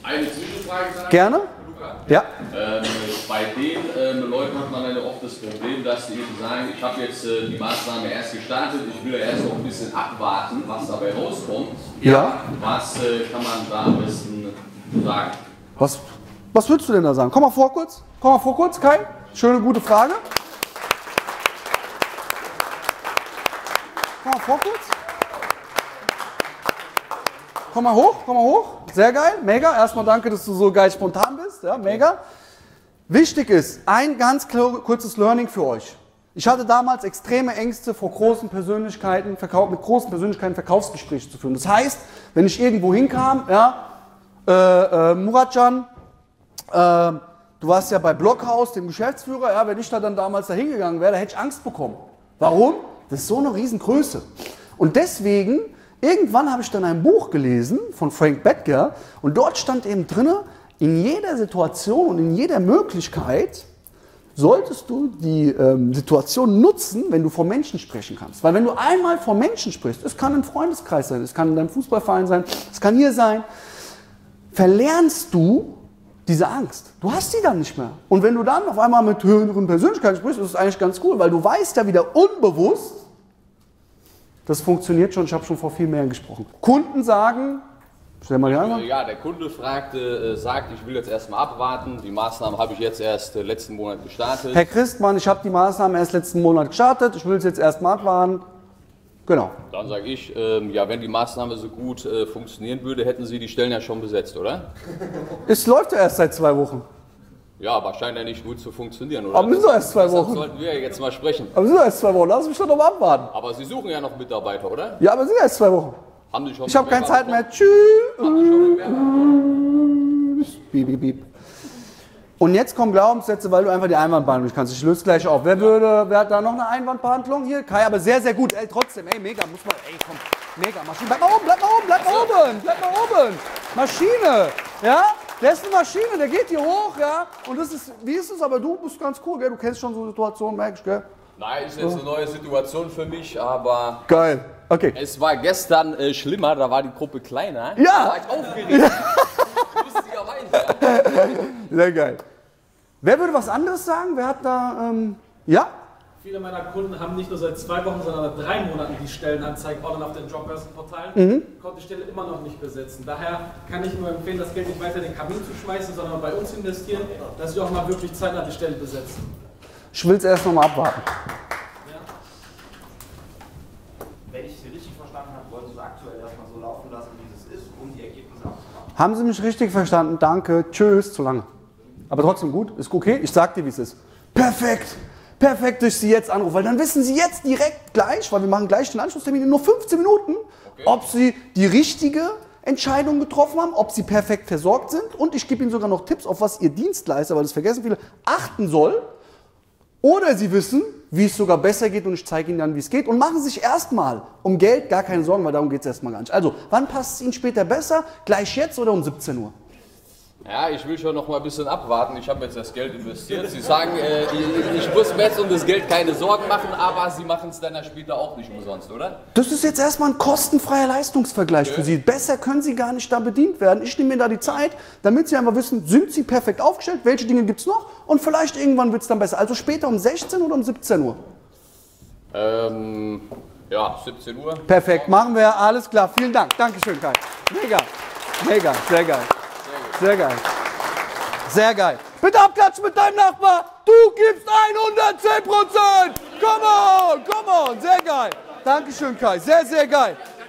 Eine Zwischenfrage. Gerne? Ja. Bei den Leuten hat man ja oft das Problem, dass die eben sagen, ich habe jetzt die Maßnahme erst gestartet, ich will ja erst noch ein bisschen abwarten, was dabei rauskommt. Ja. Was kann man da am besten sagen? Was würdest du denn da sagen? Komm mal vor kurz. Komm mal vor kurz, Kai. Schöne, gute Frage. Komm mal vor kurz. Komm mal hoch, komm mal hoch. Sehr geil, mega. Erstmal danke, dass du so geil spontan bist. Ja, mega. Wichtig ist, ein ganz kurzes Learning für euch. Ich hatte damals extreme Ängste vor großen Persönlichkeiten, mit großen Persönlichkeiten Verkaufsgespräche zu führen. Das heißt, wenn ich irgendwo hinkam, ja, Muratcan, du warst ja bei Blockhaus, dem Geschäftsführer, ja, wenn ich da dann damals da hingegangen wäre, da hätte ich Angst bekommen. Warum? Das ist so eine Riesengröße. Und deswegen, irgendwann habe ich dann ein Buch gelesen von Frank Bettger und dort stand eben drin, in jeder Situation und in jeder Möglichkeit solltest du die Situation nutzen, wenn du vor Menschen sprechen kannst. Weil wenn du einmal vor Menschen sprichst, es kann ein Freundeskreis sein, es kann in deinem Fußballverein sein, es kann hier sein, verlernst du diese Angst. Du hast die dann nicht mehr. Und wenn du dann auf einmal mit höheren Persönlichkeiten sprichst, ist es eigentlich ganz cool, weil du weißt ja wieder unbewusst, das funktioniert schon, ich habe schon vor viel mehr gesprochen. Kunden sagen, stell mal die einmal. Ja, der Kunde sagt, ich will jetzt erstmal abwarten, die Maßnahmen habe ich jetzt erst letzten Monat gestartet. Herr Christmann, ich habe die Maßnahmen erst letzten Monat gestartet, ich will es jetzt erstmal abwarten. Genau. Dann sage ich, ja, wenn die Maßnahme so gut funktionieren würde, hätten Sie die Stellen ja schon besetzt, oder? Es läuft ja erst seit 2 Wochen. Ja, aber scheint ja nicht gut zu funktionieren, oder? Aber wir sind doch erst 2 Wochen. Sollten wir ja jetzt mal sprechen. Aber wir sind doch erst 2 Wochen, lass mich doch noch mal abwarten. Aber Sie suchen ja noch Mitarbeiter, oder? Ja, aber wir sind erst 2 Wochen. Haben Sie schon Ich habe keine Zeit mehr. Tschüss. Piep, piep, piep. Und jetzt kommen Glaubenssätze, weil du einfach die Einwandbehandlung nicht kannst. Ich löse gleich auf. Wer hat da noch eine Einwandbehandlung? Hier, Kai, aber sehr, sehr gut. Ey, trotzdem, ey, mega, muss man, ey, komm, mega, Maschine. Bleib mal oben, bleib mal oben, bleib mal oben, bleib mal oben. Maschine, ja? Der ist eine Maschine, der geht hier hoch, ja? Und das ist, wie ist es, aber du bist ganz cool, gell? Du kennst schon so Situationen, merkst du, gell? Nein, ist jetzt eine neue Situation für mich, aber... Geil, okay. Es war gestern schlimmer, da war die Gruppe kleiner. Ja! Da war ich aufgeregt. Lustigerweise. Sehr geil. Wer würde was anderes sagen? Wer hat da, ja? Viele meiner Kunden haben nicht nur seit 2 Wochen, sondern seit 3 Monaten die Stellenanzeigen online auf den Jobbörsenportalen. Konnte die Stelle immer noch nicht besetzen. Daher kann ich nur empfehlen, das Geld nicht weiter in den Kamin zu schmeißen, sondern bei uns investieren, dass wir auch mal wirklich zeitnah die Stelle besetzen. Ich will es erst noch mal abwarten. Ja. Wenn ich Sie richtig verstanden habe, wollen Sie es aktuell erstmal so laufen lassen, wie es ist, um die Ergebnisse abzuwarten. Haben Sie mich richtig verstanden? Danke. Tschüss. Zu lange. Aber trotzdem gut. Ist okay? Ich sag dir, wie es ist. Perfekt. Perfekt, dass ich Sie jetzt anrufe. Weil dann wissen Sie jetzt direkt gleich, weil wir machen gleich den Anschlusstermin in nur 15 Minuten, ob Sie die richtige Entscheidung getroffen haben, ob Sie perfekt versorgt sind. Und ich gebe Ihnen sogar noch Tipps, auf was Ihr Dienstleister, weil das vergessen viele, achten soll. Oder Sie wissen, wie es sogar besser geht und ich zeige Ihnen dann, wie es geht. Und machen sich erstmal um Geld gar keine Sorgen, weil darum geht es erstmal gar nicht. Also, wann passt es Ihnen später besser? Gleich jetzt oder um 17 Uhr? Ja, ich will schon noch mal ein bisschen abwarten. Ich habe jetzt das Geld investiert. Sie sagen, ich muss mir jetzt um das Geld keine Sorgen machen, aber Sie machen es dann ja später auch nicht umsonst, oder? Das ist jetzt erstmal ein kostenfreier Leistungsvergleich für Sie. Besser können Sie gar nicht da bedient werden. Ich nehme mir da die Zeit, damit Sie einfach wissen, sind Sie perfekt aufgestellt, welche Dinge gibt es noch und vielleicht irgendwann wird es dann besser. Also später um 16 oder um 17 Uhr? Ja, 17 Uhr. Perfekt, machen wir. Alles klar. Vielen Dank. Dankeschön, Kai. Mega. Mega. Sehr geil. Sehr geil. Sehr geil. Bitte abklatschen mit deinem Nachbar. Du gibst 110%. Come on, come on. Sehr geil. Dankeschön, Kai. Sehr, sehr geil.